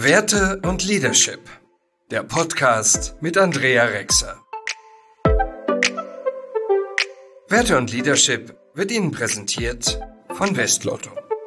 Werte und Leadership, der Podcast mit Andrea Rexer. Werte und Leadership wird Ihnen präsentiert von Westlotto.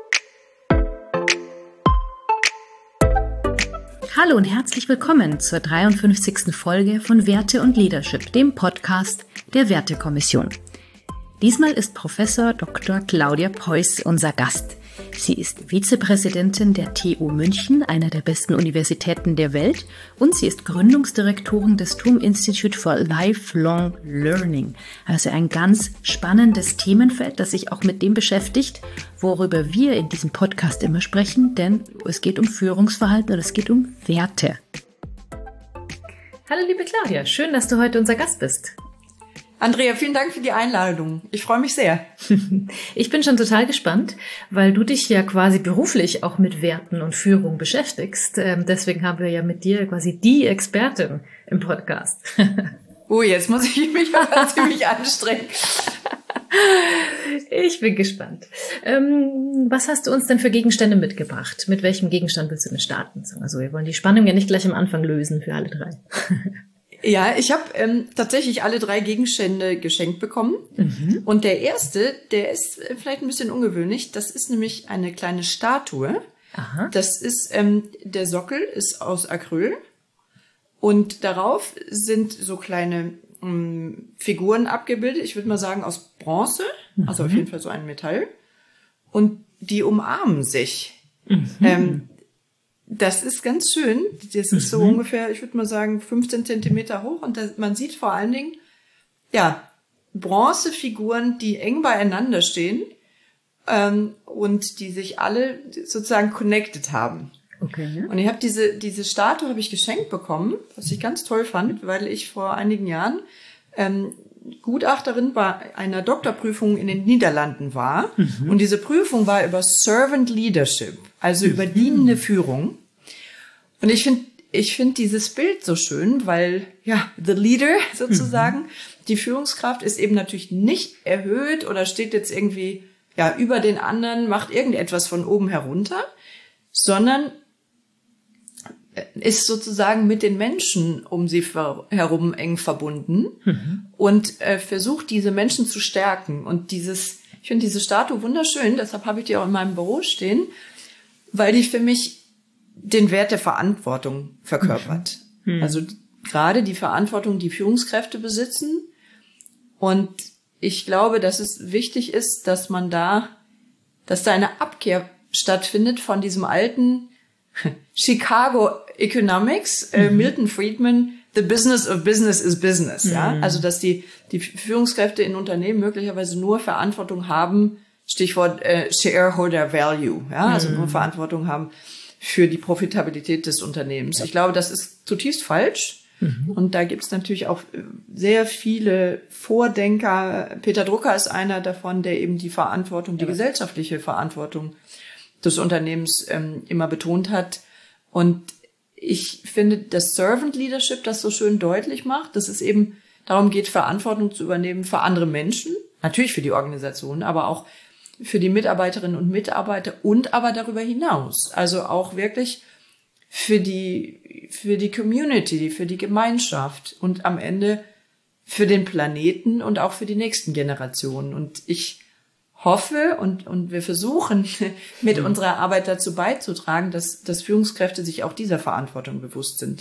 Hallo und herzlich willkommen zur 53. Folge von Werte und Leadership, dem Podcast der Wertekommission. Diesmal ist Professor Dr. Claudia Preuß unser Gast. Sie ist Vizepräsidentin der TU München, einer der besten Universitäten der Welt, und sie ist Gründungsdirektorin des TUM Institute for Lifelong Learning. Also ein ganz spannendes Themenfeld, das sich auch mit dem beschäftigt, worüber wir in diesem Podcast immer sprechen, denn es geht um Führungsverhalten und es geht um Werte. Hallo liebe Claudia, schön, dass du heute unser Gast bist. Andrea, vielen Dank für die Einladung. Ich freue mich sehr. Ich bin schon total gespannt, weil du dich ja quasi beruflich auch mit Werten und Führung beschäftigst. Deswegen haben wir ja mit dir quasi die Expertin im Podcast. Jetzt muss ich mich aber ziemlich anstrengen. Ich bin gespannt. Was hast du uns denn für Gegenstände mitgebracht? Mit welchem Gegenstand willst du denn starten? Also wir wollen die Spannung ja nicht gleich am Anfang lösen für alle drei. Ja, ich habe tatsächlich alle drei Gegenstände geschenkt bekommen. Mhm. Und der erste, der ist vielleicht ein bisschen ungewöhnlich. Das ist nämlich eine kleine Statue. Aha. Das ist, der Sockel ist aus Acryl. Und darauf sind so kleine Figuren abgebildet. Ich würde mal sagen aus Bronze. Mhm. Also auf jeden Fall so ein Metall. Und die umarmen sich. Mhm. Das ist ganz schön. Das ist so ungefähr, ich würde mal sagen, 15 Zentimeter hoch. Und man sieht vor allen Dingen, ja, Bronzefiguren, die eng beieinander stehen und die sich alle sozusagen connected haben. Okay. Ja. Und ich habe diese Statue habe ich geschenkt bekommen, was ich ganz toll fand, weil ich vor einigen Jahren Gutachterin bei einer Doktorprüfung in den Niederlanden war. Mhm. Und diese Prüfung war über Servant Leadership, also über dienende Führung. Und ich finde dieses Bild so schön, weil, ja, the leader sozusagen, die Führungskraft ist eben natürlich nicht erhöht oder steht jetzt irgendwie, ja, über den anderen, macht irgendetwas von oben herunter, sondern ist sozusagen mit den Menschen um sie herum eng verbunden und versucht, diese Menschen zu stärken. Und ich finde diese Statue wunderschön, deshalb habe ich die auch in meinem Büro stehen, weil die für mich den Wert der Verantwortung verkörpert. Mhm. Also gerade die Verantwortung, die Führungskräfte besitzen. Und ich glaube, dass es wichtig ist, dass da eine Abkehr stattfindet von diesem alten Chicago Economics, Milton Friedman, the business of business is business. Ja? Also, dass die Führungskräfte in Unternehmen möglicherweise nur Verantwortung haben, Stichwort Shareholder Value, ja? Also nur Verantwortung haben für die Profitabilität des Unternehmens. Ich glaube, das ist zutiefst falsch. Und da gibt's natürlich auch sehr viele Vordenker. Peter Drucker ist einer davon, der eben die gesellschaftliche Verantwortung des Unternehmens immer betont hat. Und ich finde, das Servant Leadership das so schön deutlich macht, dass es eben darum geht, Verantwortung zu übernehmen für andere Menschen, natürlich für die Organisation, aber auch für die Mitarbeiterinnen und Mitarbeiter und aber darüber hinaus. Also auch wirklich für die Community, für die Gemeinschaft und am Ende für den Planeten und auch für die nächsten Generationen. Und ich hoffe und wir versuchen mit unserer Arbeit dazu beizutragen, dass Führungskräfte sich auch dieser Verantwortung bewusst sind.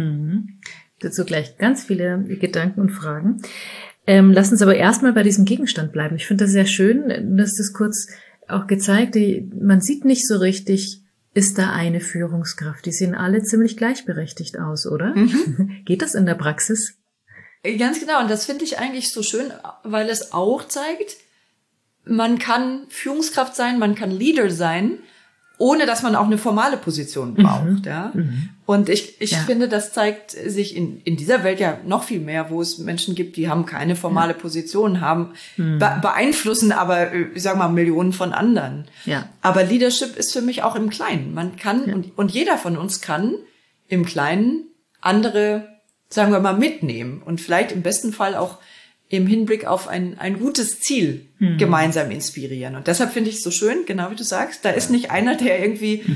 Dazu gleich ganz viele Gedanken und Fragen. Lass uns aber erstmal bei diesem Gegenstand bleiben. Ich finde das sehr schön, dass das kurz auch gezeigt, man sieht nicht so richtig, ist da eine Führungskraft. Die sehen alle ziemlich gleichberechtigt aus, oder? Geht das in der Praxis? Ganz genau. Und das finde ich eigentlich so schön, weil es auch zeigt, man kann Führungskraft sein, man kann Leader sein, ohne dass man auch eine formale Position braucht. Ja? Und ich finde, das zeigt sich in dieser Welt ja noch viel mehr, wo es Menschen gibt, die haben keine formale Position, beeinflussen aber, ich sag mal, Millionen von anderen. Ja. Aber Leadership ist für mich auch im Kleinen. Man kann, und jeder von uns kann im Kleinen andere, sagen wir mal, mitnehmen und vielleicht im besten Fall auch im Hinblick auf ein gutes Ziel gemeinsam inspirieren. Und deshalb finde ich es so schön, genau wie du sagst, da ist nicht einer, der irgendwie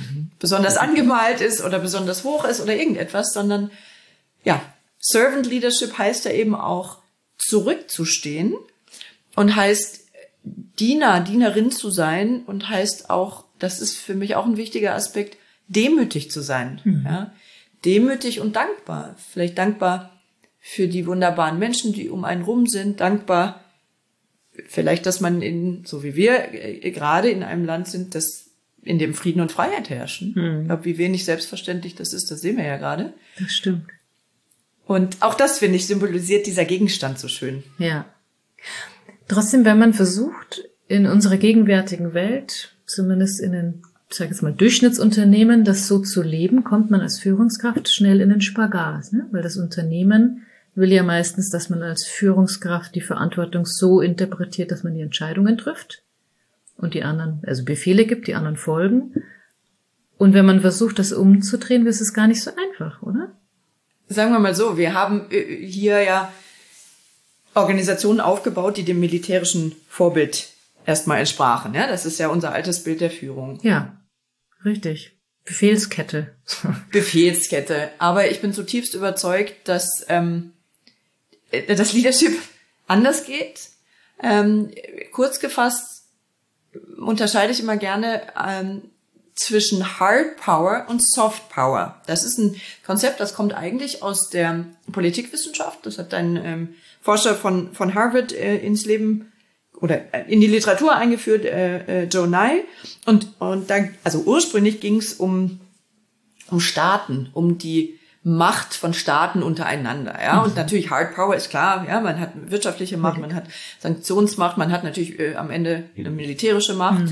besonders angemalt ist oder besonders hoch ist oder irgendetwas, sondern ja, Servant Leadership heißt ja eben auch zurückzustehen und heißt Dienerin zu sein und heißt auch, das ist für mich auch ein wichtiger Aspekt, demütig zu sein. Ja? Demütig und dankbar. Vielleicht dankbar für die wunderbaren Menschen, die um einen rum sind, dankbar vielleicht, dass man so wie wir gerade in einem Land sind, in dem Frieden und Freiheit herrschen. Ich glaube, wie wenig selbstverständlich das ist, das sehen wir ja gerade. Das stimmt. Und auch das, finde ich, symbolisiert dieser Gegenstand so schön. Ja. Trotzdem, wenn man versucht, in unserer gegenwärtigen Welt, zumindest in den, ich sage jetzt mal, Durchschnittsunternehmen, das so zu leben, kommt man als Führungskraft schnell in den Spagat, ne? Weil das Unternehmen will ja meistens, dass man als Führungskraft die Verantwortung so interpretiert, dass man die Entscheidungen trifft und die anderen, also Befehle gibt, die anderen folgen. Und wenn man versucht, das umzudrehen, ist es gar nicht so einfach, oder? Sagen wir mal so, wir haben hier ja Organisationen aufgebaut, die dem militärischen Vorbild erstmal entsprachen. Ja, das ist ja unser altes Bild der Führung. Ja, richtig. Befehlskette. Befehlskette. Aber ich bin zutiefst überzeugt, dass das Leadership anders geht. Kurz gefasst unterscheide ich immer gerne zwischen Hard Power und Soft Power. Das ist ein Konzept, das kommt eigentlich aus der Politikwissenschaft. Das hat ein Forscher von Harvard ins Leben oder in die Literatur eingeführt, Joe Nye. Und da, also ursprünglich ging es um Staaten, um die Macht von Staaten untereinander, ja. Und natürlich Hard Power ist klar, ja. Man hat wirtschaftliche Macht, man hat Sanktionsmacht, man hat natürlich am Ende eine militärische Macht.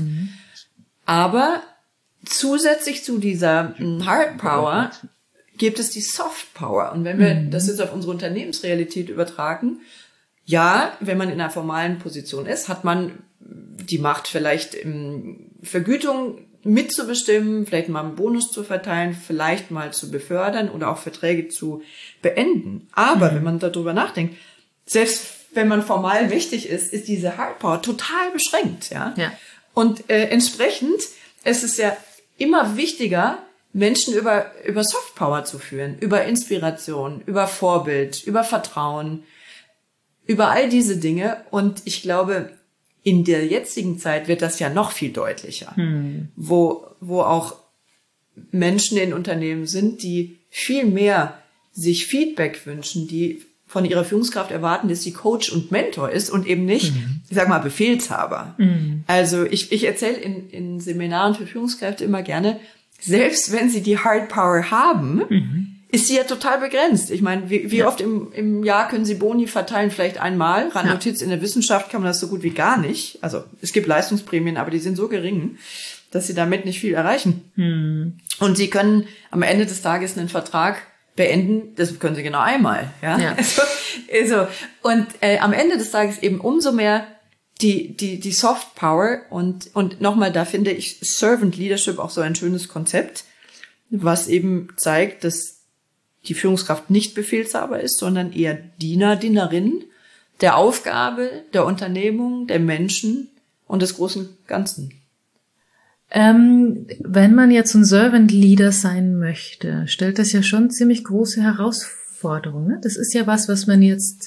Aber zusätzlich zu dieser Hard Power gibt es die Soft Power. Und wenn wir das jetzt auf unsere Unternehmensrealität übertragen, ja, wenn man in einer formalen Position ist, hat man die Macht vielleicht Vergütung mitzubestimmen, vielleicht mal einen Bonus zu verteilen, vielleicht mal zu befördern oder auch Verträge zu beenden. Aber wenn man darüber nachdenkt, selbst wenn man formal mächtig ist, ist diese Hard Power total beschränkt, ja. Und entsprechend ist es ja immer wichtiger, Menschen über Soft Power zu führen, über Inspiration, über Vorbild, über Vertrauen, über all diese Dinge. Und ich glaube, in der jetzigen Zeit wird das ja noch viel deutlicher, wo auch Menschen in Unternehmen sind, die viel mehr sich Feedback wünschen, die von ihrer Führungskraft erwarten, dass sie Coach und Mentor ist und eben nicht, ich sag mal, Befehlshaber. Also ich erzähle in Seminaren für Führungskräfte immer gerne, selbst wenn sie die Hard Power haben, ist sie ja total begrenzt. Ich meine, wie oft im Jahr können sie Boni verteilen? Vielleicht einmal. Randnotiz, in der Wissenschaft kann man das so gut wie gar nicht. Also es gibt Leistungsprämien, aber die sind so gering, dass sie damit nicht viel erreichen. Und sie können am Ende des Tages einen Vertrag beenden, das können sie genau einmal. Ja? Also, und am Ende des Tages eben umso mehr die Soft Power und nochmal, da finde ich Servant Leadership auch so ein schönes Konzept, was eben zeigt, dass die Führungskraft nicht Befehlshaber ist, sondern eher Dienerin der Aufgabe, der Unternehmung, der Menschen und des großen Ganzen. Wenn man jetzt ein Servant Leader sein möchte, stellt das ja schon ziemlich große Herausforderungen. Ne? Das ist ja was man jetzt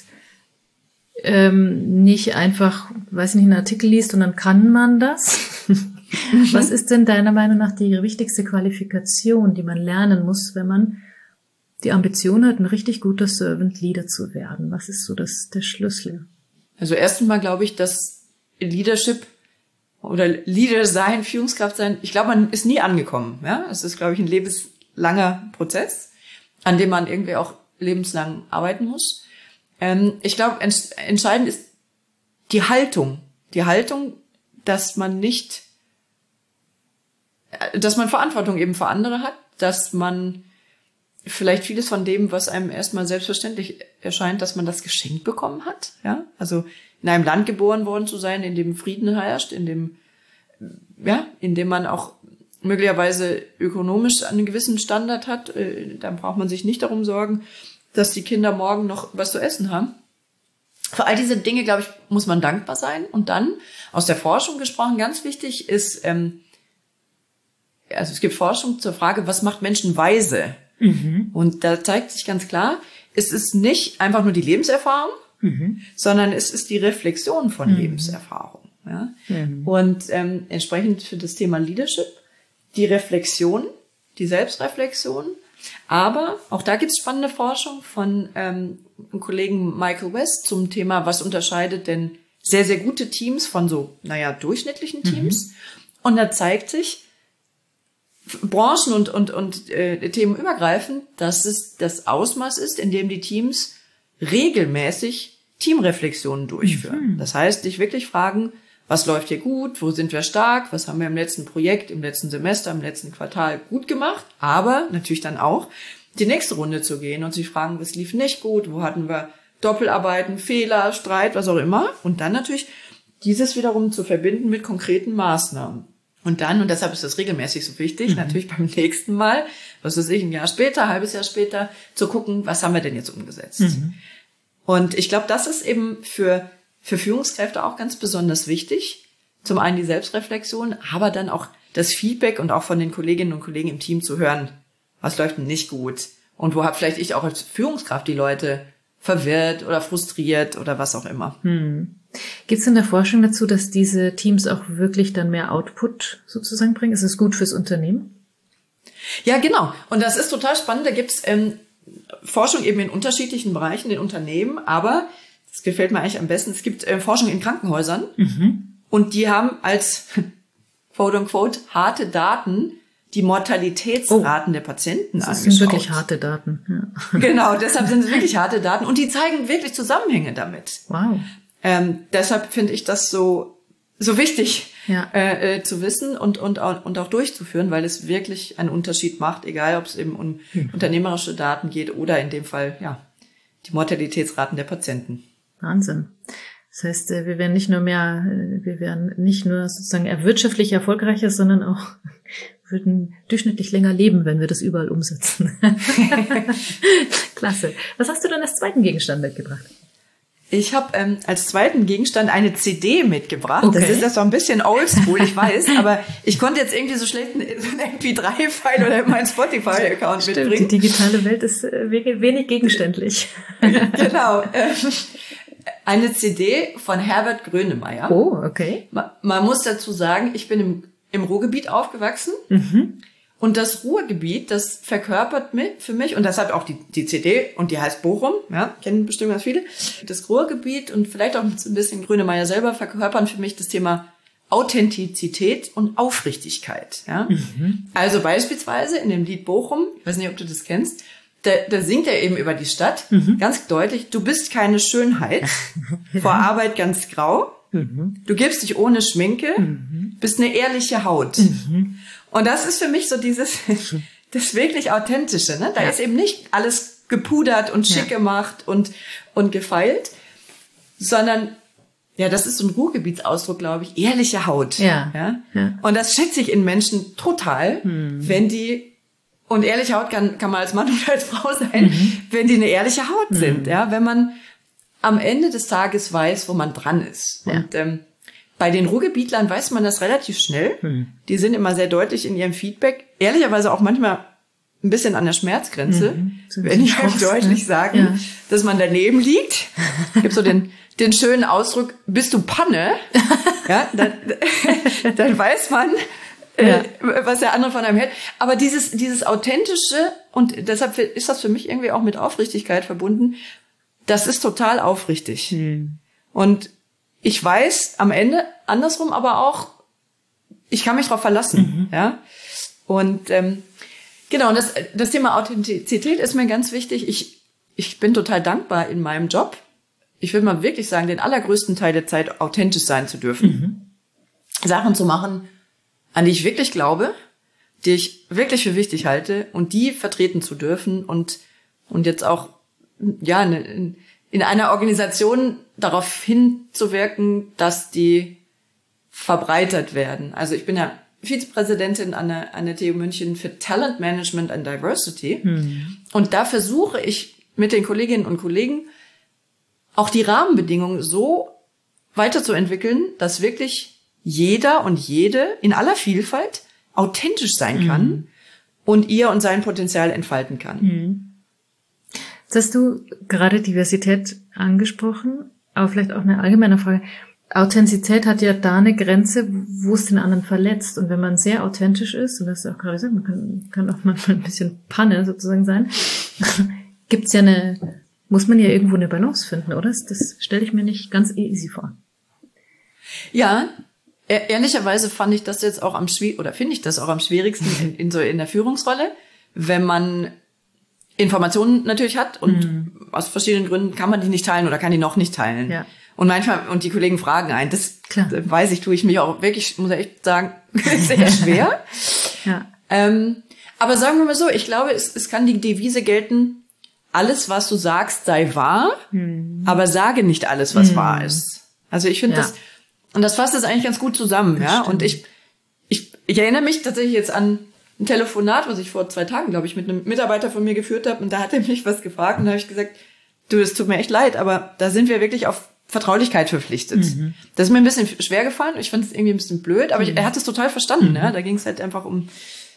nicht einfach, weiß nicht, einen Artikel liest und dann kann man das. Was ist denn deiner Meinung nach die wichtigste Qualifikation, die man lernen muss, wenn man die Ambition hat, ein richtig guter Servant Leader zu werden? Was ist so der Schlüssel? Also erst einmal glaube ich, dass Leadership oder Leader sein, Führungskraft sein, ich glaube, man ist nie angekommen. Ja, es ist, glaube ich, ein lebenslanger Prozess, an dem man irgendwie auch lebenslang arbeiten muss. Ich glaube, entscheidend ist die Haltung. Die Haltung, dass man Verantwortung eben für andere hat, dass man vielleicht vieles von dem, was einem erstmal selbstverständlich erscheint, dass man das geschenkt bekommen hat. Ja, also in einem Land geboren worden zu sein, in dem Frieden herrscht, in dem man auch möglicherweise ökonomisch einen gewissen Standard hat. Dann braucht man sich nicht darum sorgen, dass die Kinder morgen noch was zu essen haben. Für all diese Dinge, glaube ich, muss man dankbar sein. Und dann, aus der Forschung gesprochen, ganz wichtig ist, also es gibt Forschung zur Frage, was macht Menschen weise? Und da zeigt sich ganz klar, es ist nicht einfach nur die Lebenserfahrung, sondern es ist die Reflexion von Lebenserfahrung. Ja? Und entsprechend für das Thema Leadership die Reflexion, die Selbstreflexion. Aber auch da gibt es spannende Forschung von einem Kollegen Michael West zum Thema, was unterscheidet denn sehr, sehr gute Teams von so, durchschnittlichen Teams. Und da zeigt sich, Branchen und Themen übergreifend, dass es das Ausmaß ist, in dem die Teams regelmäßig Teamreflexionen durchführen. Das heißt, dich wirklich fragen, was läuft hier gut, wo sind wir stark, was haben wir im letzten Projekt, im letzten Semester, im letzten Quartal gut gemacht, aber natürlich dann auch die nächste Runde zu gehen und sich fragen, was lief nicht gut, wo hatten wir Doppelarbeiten, Fehler, Streit, was auch immer, und dann natürlich dieses wiederum zu verbinden mit konkreten Maßnahmen. Und dann, und deshalb ist das regelmäßig so wichtig, natürlich beim nächsten Mal, was weiß ich, ein Jahr später, ein halbes Jahr später, zu gucken, was haben wir denn jetzt umgesetzt. Und ich glaube, das ist eben für Führungskräfte auch ganz besonders wichtig. Zum einen die Selbstreflexion, aber dann auch das Feedback und auch von den Kolleginnen und Kollegen im Team zu hören, was läuft denn nicht gut und wo habe vielleicht ich auch als Führungskraft die Leute verwirrt oder frustriert oder was auch immer. Gibt es in der Forschung dazu, dass diese Teams auch wirklich dann mehr Output sozusagen bringen? Ist es gut fürs Unternehmen? Ja, genau. Und das ist total spannend. Da gibt es Forschung eben in unterschiedlichen Bereichen, in Unternehmen, aber das gefällt mir eigentlich am besten. Es gibt Forschung in Krankenhäusern und die haben als quote-unquote harte Daten die Mortalitätsraten der Patienten angeschaut. Das sind wirklich harte Daten. Ja. Genau, deshalb sind es wirklich harte Daten und die zeigen wirklich Zusammenhänge damit. Wow. Deshalb finde ich das so wichtig zu wissen und auch durchzuführen, weil es wirklich einen Unterschied macht, egal ob es eben um unternehmerische Daten geht oder in dem Fall die Mortalitätsraten der Patienten. Wahnsinn. Das heißt, wir werden nicht nur sozusagen wirtschaftlich erfolgreicher, sondern auch würden durchschnittlich länger leben, wenn wir das überall umsetzen. Klasse. Was hast du denn als zweiten Gegenstand mitgebracht? Ich habe als zweiten Gegenstand eine CD mitgebracht. Okay. Das ist ja so ein bisschen oldschool, ich weiß, aber ich konnte jetzt irgendwie so schlecht einen MP3-File oder meinen Spotify-Account mitbringen. Die digitale Welt ist wenig gegenständlich. Genau. Eine CD von Herbert Grönemeyer. Oh, okay. Man muss dazu sagen, ich bin im Ruhrgebiet aufgewachsen. Und das Ruhrgebiet, das verkörpert für mich, und deshalb auch die CD, und die heißt Bochum, kennen bestimmt ganz viele. Das Ruhrgebiet und vielleicht auch ein bisschen Grönemeyer selber verkörpern für mich das Thema Authentizität und Aufrichtigkeit. Ja? Also beispielsweise in dem Lied Bochum, ich weiß nicht, ob du das kennst, da singt er eben über die Stadt, ganz deutlich, du bist keine Schönheit, vor Arbeit ganz grau, du gibst dich ohne Schminke, bist eine ehrliche Haut. Und das ist für mich so das wirklich Authentische, ne? Da ist eben nicht alles gepudert und schick gemacht und gefeilt, sondern, das ist so ein Ruhrgebietsausdruck, glaube ich, ehrliche Haut. Ja. Und das schätze ich in Menschen total, wenn die, und ehrliche Haut kann man als Mann oder als Frau sein, wenn die eine ehrliche Haut sind, wenn man am Ende des Tages weiß, wo man dran ist. Und bei den Ruhrgebietlern weiß man das relativ schnell. Die sind immer sehr deutlich in ihrem Feedback. Ehrlicherweise auch manchmal ein bisschen an der Schmerzgrenze, wenn die halt deutlich sagen, dass man daneben liegt. Es gibt so den schönen Ausdruck, bist du Panne? Dann weiß man, was der andere von einem hält. Aber dieses Authentische, und deshalb ist das für mich irgendwie auch mit Aufrichtigkeit verbunden, das ist total aufrichtig. Und ich weiß am Ende andersrum aber auch, ich kann mich darauf verlassen. Und genau, und das Thema Authentizität ist mir ganz wichtig. Ich bin total dankbar in meinem Job. Ich will mal wirklich sagen, den allergrößten Teil der Zeit authentisch sein zu dürfen. Sachen zu machen, an die ich wirklich glaube, die ich wirklich für wichtig halte und die vertreten zu dürfen und jetzt auch in einer Organisation darauf hinzuwirken, dass die verbreitert werden. Also ich bin ja Vizepräsidentin an der TU München für Talent Management and Diversity. Und da versuche ich mit den Kolleginnen und Kollegen auch die Rahmenbedingungen so weiterzuentwickeln, dass wirklich jeder und jede in aller Vielfalt authentisch sein kann und ihr und sein Potenzial entfalten kann. Jetzt hast du gerade Diversität angesprochen, aber vielleicht auch eine allgemeine Frage. Authentizität hat ja da eine Grenze, wo es den anderen verletzt. Und wenn man sehr authentisch ist, und das ist auch gerade gesagt, man kann auch manchmal ein bisschen Panne sozusagen sein, muss man ja irgendwo eine Balance finden, oder? Das stelle ich mir nicht ganz easy vor. Ja, ehrlicherweise finde ich das auch am schwierigsten in der Führungsrolle, wenn man Informationen natürlich hat und aus verschiedenen Gründen kann man die nicht teilen oder kann die noch nicht teilen. Ja. Und manchmal, und die Kollegen fragen einen, das weiß ich, tue ich mich auch wirklich, muss ich echt sagen, sehr schwer. Ja. Aber sagen wir mal so, ich glaube, es kann die Devise gelten, alles, was du sagst, sei wahr, aber sage nicht alles, was wahr ist. Also ich finde das, und das fasst das eigentlich ganz gut zusammen, ja. Und ich erinnere mich tatsächlich jetzt an ein Telefonat, was ich vor 2 Tagen, glaube ich, mit einem Mitarbeiter von mir geführt habe, und da hat er mich was gefragt und da habe ich gesagt, du, es tut mir echt leid, aber da sind wir wirklich auf Vertraulichkeit verpflichtet. Das ist mir ein bisschen schwer gefallen. Ich fand es irgendwie ein bisschen blöd, aber er hat es total verstanden. Ja? Da ging es halt einfach um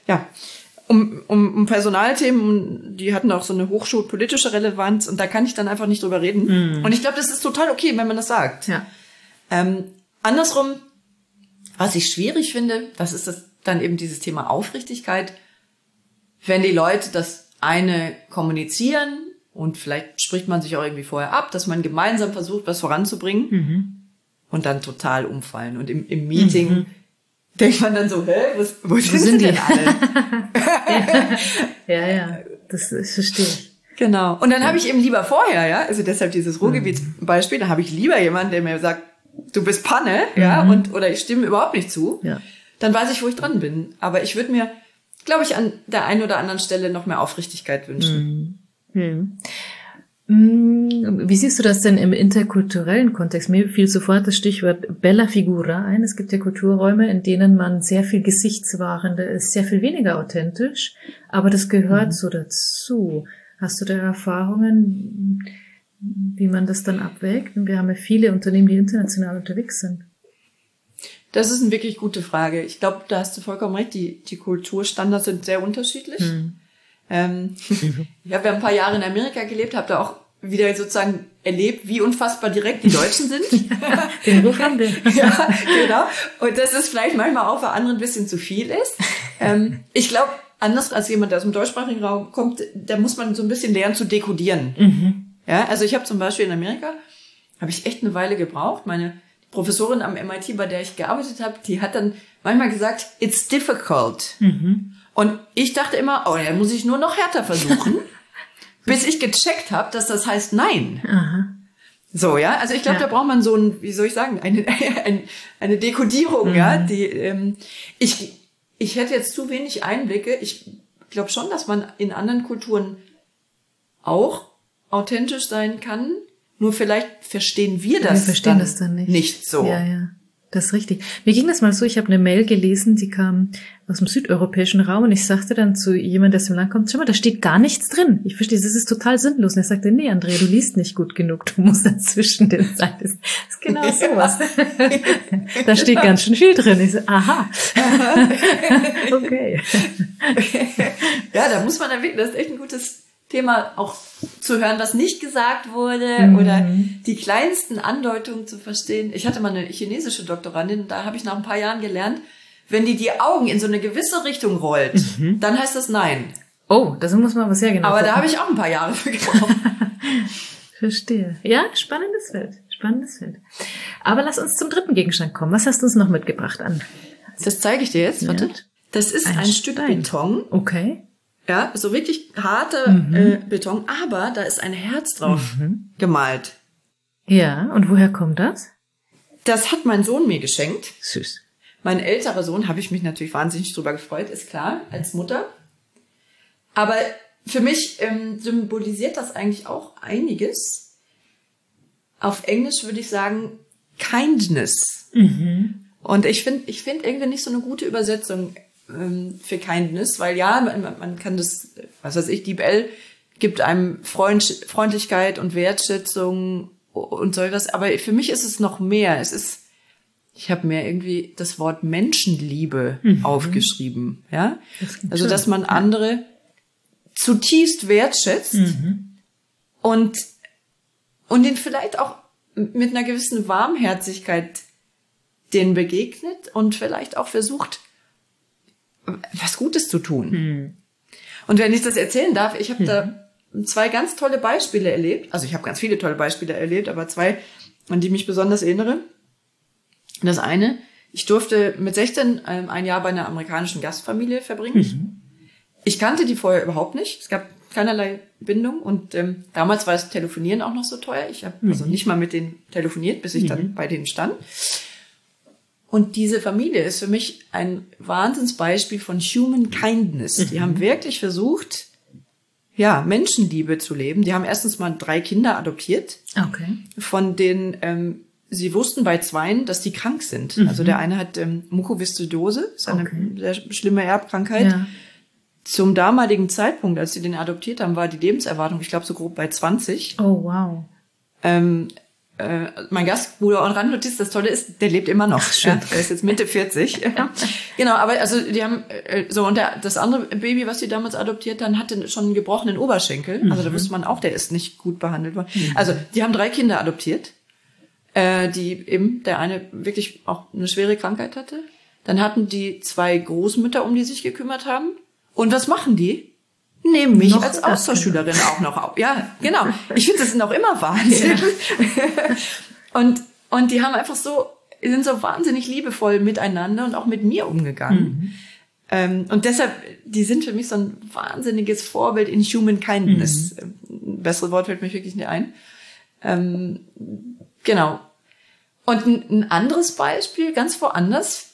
Personalthemen. Die hatten auch so eine hochschulpolitische Relevanz und da kann ich dann einfach nicht drüber reden. Und ich glaube, das ist total okay, wenn man das sagt. Ja. Andersrum, was ich schwierig finde, das ist dann eben dieses Thema Aufrichtigkeit. Wenn die Leute das eine kommunizieren, und vielleicht spricht man sich auch irgendwie vorher ab, dass man gemeinsam versucht, was voranzubringen und dann total umfallen. Und im Meeting denkt man dann so, wo sind die denn alle? Ja, das verstehe ich. Genau. Und dann habe ich eben lieber vorher, ja, also deshalb dieses Ruhrgebietsbeispiel, da habe ich lieber jemanden, der mir sagt, du bist Panne, ja, oder ich stimme überhaupt nicht zu. Ja. Dann weiß ich, wo ich dran bin. Aber ich würde mir, glaube ich, an der einen oder anderen Stelle noch mehr Aufrichtigkeit wünschen. Wie siehst du das denn im interkulturellen Kontext? Mir fiel sofort das Stichwort Bella Figura ein. Es gibt ja Kulturräume, in denen man sehr viel gesichtswahrender ist, sehr viel weniger authentisch, aber das gehört so dazu. Hast du da Erfahrungen, wie man das dann abwägt? Und wir haben ja viele Unternehmen, die international unterwegs sind. Das ist eine wirklich gute Frage. Ich glaube, da hast du vollkommen recht. Die Kulturstandards sind sehr unterschiedlich. Ich habe ja ein paar Jahre in Amerika gelebt, habe da auch wieder sozusagen erlebt, wie unfassbar direkt die Deutschen sind. Den Ruf haben wir. Ja, genau. Und dass es vielleicht manchmal auch für andere ein bisschen zu viel ist. Ich glaube, anders als jemand, der aus dem deutschsprachigen Raum kommt, da muss man so ein bisschen lernen zu dekodieren. Ja, also ich habe zum Beispiel in Amerika, habe ich echt eine Weile gebraucht. Meine Professorin am MIT, bei der ich gearbeitet habe, die hat dann manchmal gesagt, it's difficult. Und ich dachte immer, dann muss ich nur noch härter versuchen, bis ich gecheckt habe, dass das heißt nein. Aha. So, ja, also ich glaube, da braucht man so wie soll ich sagen, eine Dekodierung, ja, die, ich hätte jetzt zu wenig Einblicke. Ich glaube schon, dass man in anderen Kulturen auch authentisch sein kann, nur vielleicht verstehen wir das dann nicht so. Ja. Das ist richtig. Mir ging das mal so, ich habe eine Mail gelesen, die kam aus dem südeuropäischen Raum und ich sagte dann zu jemandem, der aus dem Land kommt, schau mal, da steht gar nichts drin. Ich verstehe, das ist total sinnlos. Und er sagte, nee, Andrea, du liest nicht gut genug, du musst dazwischen den Seiten. Das ist genau sowas. Da steht ganz schön viel drin. Ich so, aha. Okay. Ja, da muss man dann wirklich, das ist echt ein gutes Thema, auch zu hören, was nicht gesagt wurde oder die kleinsten Andeutungen zu verstehen. Ich hatte mal eine chinesische Doktorandin, da habe ich nach ein paar Jahren gelernt, wenn die Augen in so eine gewisse Richtung rollt, dann heißt das nein. Oh, das muss man aber sehr genau Aber gucken. da habe ich auch ein paar Jahre für gebraucht. Verstehe. Ja, spannendes Feld. Aber lass uns zum dritten Gegenstand kommen. Was hast du uns noch mitgebracht an? Das zeige ich dir jetzt. Warte. Ja. Das ist ein Stück Beton. Okay. Ja, so wirklich harter Beton, aber da ist ein Herz drauf gemalt. Ja, und woher kommt das? Das hat mein Sohn mir geschenkt. Süß. Mein älterer Sohn, habe ich mich natürlich wahnsinnig drüber gefreut, ist klar, als Mutter. Aber für mich symbolisiert das eigentlich auch einiges. Auf Englisch würde ich sagen, Kindness. Und ich finde irgendwie nicht so eine gute Übersetzung für Kindness, weil ja, man kann das, was weiß ich, die BL gibt einem Freundlichkeit und Wertschätzung und so was, aber für mich ist es noch mehr. Es ist Ich habe mir irgendwie das Wort Menschenliebe aufgeschrieben, ja. Also, dass man andere zutiefst wertschätzt und ihnen vielleicht auch mit einer gewissen Warmherzigkeit denen begegnet und vielleicht auch versucht, was Gutes zu tun. Und wenn ich das erzählen darf, ich habe da 2 ganz tolle Beispiele erlebt. Also ich habe ganz viele tolle Beispiele erlebt, aber 2, an die ich mich besonders erinnere. Das eine, ich durfte mit 16 ein Jahr bei einer amerikanischen Gastfamilie verbringen. Ich kannte die vorher überhaupt nicht. Es gab keinerlei Bindung und damals war das Telefonieren auch noch so teuer. Ich habe also nicht mal mit denen telefoniert, bis ich dann bei denen stand. Und diese Familie ist für mich ein Wahnsinnsbeispiel von Human Kindness. Die haben wirklich versucht, ja, Menschenliebe zu leben. Die haben erstens mal 3 Kinder adoptiert, von denen sie wussten bei 2, dass die krank sind. Also der eine hat Mukoviszidose, ist eine sehr schlimme Erbkrankheit. Ja. Zum damaligen Zeitpunkt, als sie den adoptiert haben, war die Lebenserwartung, ich glaube, so grob bei 20. Oh, wow. Mein Gastbruder und Randnotiz, das Tolle ist, der lebt immer noch. Ach, schön. Ja, er ist jetzt Mitte 40. Genau, aber also die haben so, und das andere Baby, was sie damals adoptiert haben, hatte schon einen gebrochenen Oberschenkel. Also da wusste man auch, der ist nicht gut behandelt worden. Also die haben 3 Kinder adoptiert, die eben, der eine wirklich auch eine schwere Krankheit hatte. Dann hatten die 2 Großmütter, um die sich gekümmert haben. Und was machen die? Nehmen mich noch als Austauschschülerin auch noch auf. Ja, genau. Ich finde, das ist noch immer Wahnsinn. Ja. Und die haben einfach sind so wahnsinnig liebevoll miteinander und auch mit mir umgegangen. Und deshalb, die sind für mich so ein wahnsinniges Vorbild in Human Kindness. Ein besseres Wort fällt mir wirklich nicht ein. Genau. Und ein anderes Beispiel, ganz woanders,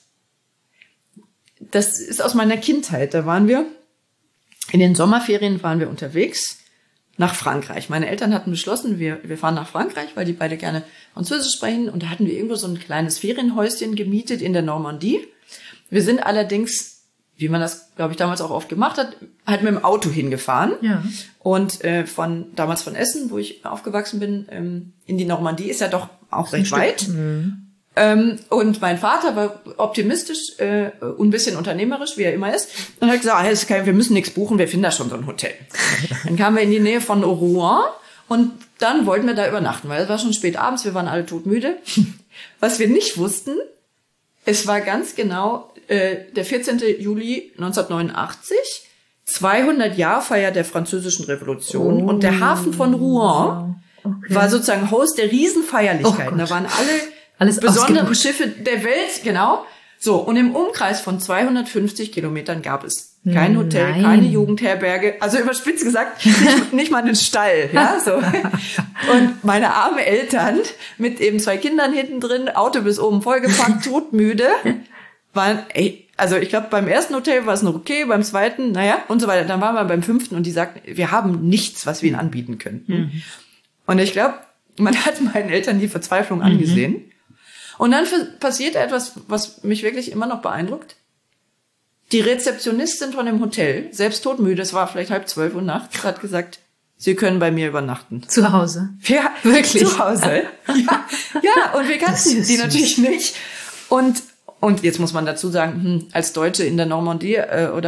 das ist aus meiner Kindheit. Da waren wir in den Sommerferien unterwegs nach Frankreich. Meine Eltern hatten beschlossen, wir fahren nach Frankreich, weil die beide gerne Französisch sprechen. Und da hatten wir irgendwo so ein kleines Ferienhäuschen gemietet in der Normandie. Wir sind allerdings, wie man das, glaube ich, damals auch oft gemacht hat, halt mit dem Auto hingefahren. Ja. Und damals von Essen, wo ich aufgewachsen bin, in die Normandie ist ja doch auch recht weit. Und mein Vater war optimistisch und ein bisschen unternehmerisch, wie er immer ist. Und hat gesagt, wir müssen nichts buchen, wir finden da schon so ein Hotel. Dann kamen wir in die Nähe von Rouen und dann wollten wir da übernachten, weil es war schon spät abends, wir waren alle todmüde. Was wir nicht wussten, es war ganz genau der 14. Juli 1989, 200-Jahr-Feier der Französischen Revolution und der Hafen von Rouen war sozusagen Host der Riesenfeierlichkeiten. Da waren alles besondere Schiffe der Welt, genau. So, und im Umkreis von 250 Kilometern gab es kein Hotel, keine Jugendherberge, also überspitzt gesagt, nicht mal einen Stall, ja, so. Und meine armen Eltern mit eben 2 Kindern hinten drin, Auto bis oben vollgepackt, todmüde, waren, also ich glaube, beim ersten Hotel war es noch okay, beim zweiten, naja, und so weiter. Dann waren wir beim 5. und die sagten, wir haben nichts, was wir ihnen anbieten könnten. Und ich glaube, man hat meinen Eltern die Verzweiflung angesehen. Und dann passiert etwas, was mich wirklich immer noch beeindruckt. Die Rezeptionistin von dem Hotel, selbst todmüde, es war vielleicht 11:30 Uhr nachts, hat gesagt, Sie können bei mir übernachten. Zu Hause? Ja, wirklich. Zu Hause. Ja, und wir kannten die natürlich nicht. Und jetzt muss man dazu sagen, als Deutsche in der Normandie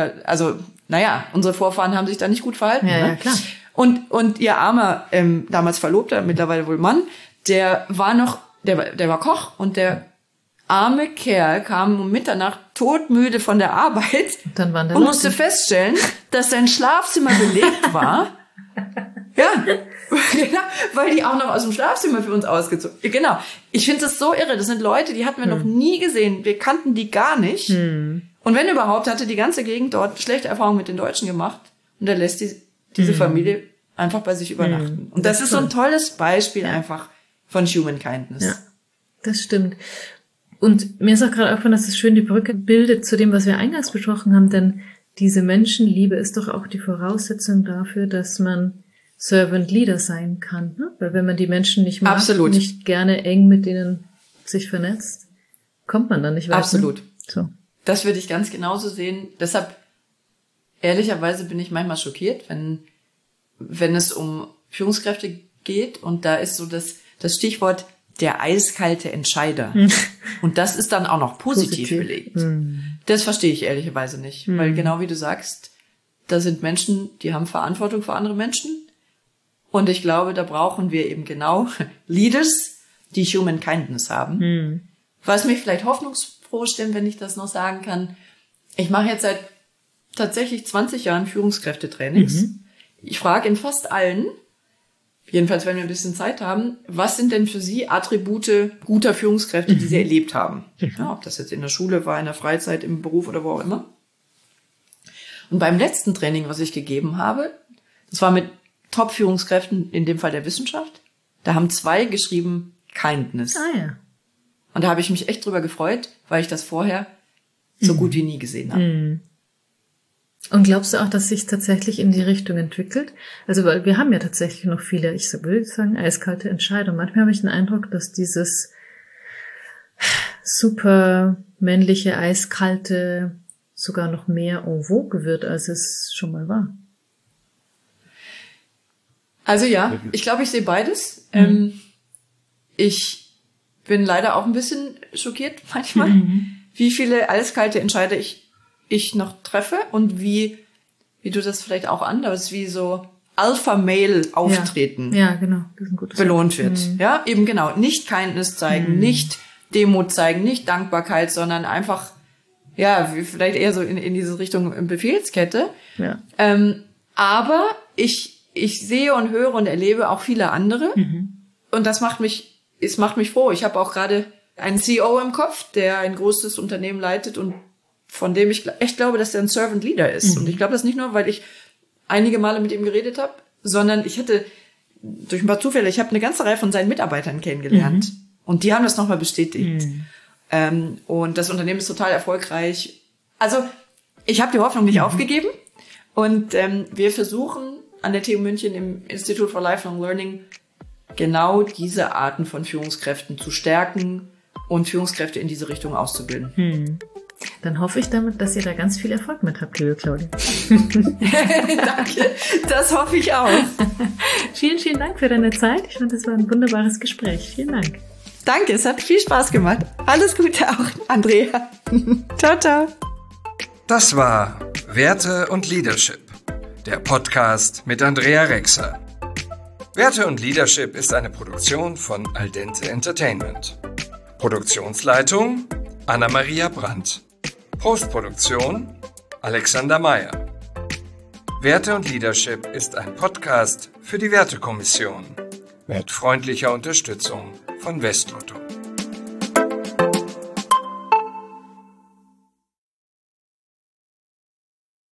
unsere Vorfahren haben sich da nicht gut verhalten. Ja, klar. Und ihr armer, damals Verlobter, mittlerweile wohl Mann, der war Koch und der arme Kerl kam um Mitternacht todmüde von der Arbeit und musste feststellen, dass sein Schlafzimmer belegt war. Ja, genau, weil die auch noch aus dem Schlafzimmer für uns ausgezogen. Genau. Ich finde das so irre. Das sind Leute, die hatten wir noch nie gesehen. Wir kannten die gar nicht. Und wenn überhaupt, hatte die ganze Gegend dort schlechte Erfahrungen mit den Deutschen gemacht. Und er lässt diese Familie einfach bei sich übernachten. Und das ist so ein tolles Beispiel einfach von Human Kindness. Ja, das stimmt. Und mir ist auch gerade aufgefallen, dass es schön die Brücke bildet zu dem, was wir eingangs besprochen haben, denn diese Menschenliebe ist doch auch die Voraussetzung dafür, dass man Servant Leader sein kann, ne? Weil wenn man die Menschen nicht mag, nicht gerne eng mit denen sich vernetzt, kommt man dann nicht weiter. Absolut. Ne? So. Das würde ich ganz genauso sehen. Deshalb, ehrlicherweise bin ich manchmal schockiert, wenn es um Führungskräfte geht und da ist so das Stichwort der eiskalte Entscheider. Und das ist dann auch noch positiv belegt. Das verstehe ich ehrlicherweise nicht. Weil genau wie du sagst, da sind Menschen, die haben Verantwortung für andere Menschen. Und ich glaube, da brauchen wir eben genau Leaders, die Human Kindness haben. Was mich vielleicht hoffnungsfroh stimmt, wenn ich das noch sagen kann. Ich mache jetzt seit tatsächlich 20 Jahren Führungskräftetrainings. Ich frage in fast allen, jedenfalls wenn wir ein bisschen Zeit haben, was sind denn für Sie Attribute guter Führungskräfte, die Sie erlebt haben? Ja, ob das jetzt in der Schule war, in der Freizeit, im Beruf oder wo auch immer. Und beim letzten Training, was ich gegeben habe, das war mit Top-Führungskräften, in dem Fall der Wissenschaft, da haben 2 geschrieben Kindness. Ja. Und da habe ich mich echt drüber gefreut, weil ich das vorher so gut wie nie gesehen habe. Und glaubst du auch, dass sich tatsächlich in die Richtung entwickelt? Also, weil wir haben ja tatsächlich noch viele, ich will sagen, eiskalte Entscheidungen. Manchmal habe ich den Eindruck, dass dieses super männliche, eiskalte sogar noch mehr en vogue wird, als es schon mal war. Also ja, ich glaube, ich sehe beides. Ich bin leider auch ein bisschen schockiert manchmal, wie viele eiskalte Entscheider ich noch treffe und wie du das vielleicht auch anders, wie so Alpha-Male-Auftreten genau. Das ist ein gutes belohnt wird. Ja, eben genau. Nicht Kindness zeigen, nicht Demut zeigen, nicht Dankbarkeit, sondern einfach, ja, vielleicht eher so in diese Richtung Befehlskette. Ja. Aber ich sehe und höre und erlebe auch viele andere. Und das macht mich froh. Ich habe auch gerade einen CEO im Kopf, der ein großes Unternehmen leitet und von dem ich echt glaube, dass er ein Servant Leader ist. Und ich glaube das nicht nur, weil ich einige Male mit ihm geredet habe, sondern ich hatte durch ein paar Zufälle, ich habe eine ganze Reihe von seinen Mitarbeitern kennengelernt. Und die haben das nochmal bestätigt. Und das Unternehmen ist total erfolgreich. Also ich habe die Hoffnung nicht aufgegeben. Und wir versuchen an der TU München im Institute for Lifelong Learning genau diese Arten von Führungskräften zu stärken und Führungskräfte in diese Richtung auszubilden. Dann hoffe ich damit, dass ihr da ganz viel Erfolg mit habt, liebe Claudia. Danke, das hoffe ich auch. Vielen, vielen Dank für deine Zeit. Ich fand, das war ein wunderbares Gespräch. Vielen Dank. Danke, es hat viel Spaß gemacht. Alles Gute auch, Andrea. Ciao, ciao. Das war Werte und Leadership, der Podcast mit Andrea Rexer. Werte und Leadership ist eine Produktion von Al Dente Entertainment. Produktionsleitung Anna-Maria Brandt. Postproduktion Alexander Meyer. Werte und Leadership ist ein Podcast für die Wertekommission mit freundlicher Unterstützung von Westlotto.